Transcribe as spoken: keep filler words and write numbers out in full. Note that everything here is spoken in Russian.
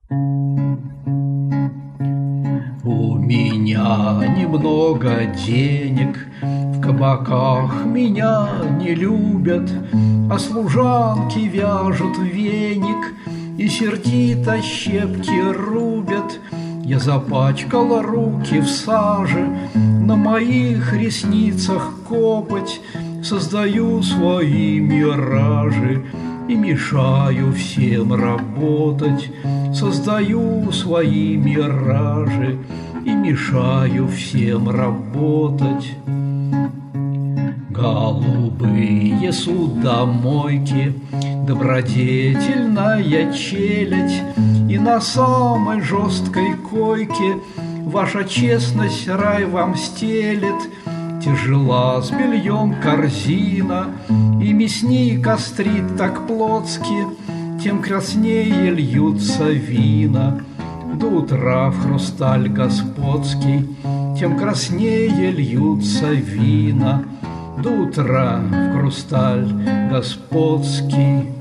У меня немного денег, в кабаках меня не любят, а служанки вяжут веник и сердито щепки рубят. Я запачкала руки в саже, на моих ресницах копоть, создаю свои миражи и мешаю всем работать. Создаю свои миражи и мешаю всем работать. Голубые судомойки, добродетельная челядь, и на самой жесткой койке ваша честность рай вам стелет. Тяжела с бельем корзина, и мясник острит так плотски, тем краснее льются вина. До утра в хрусталь господский, тем краснее льются вина. До утра в хрусталь господский.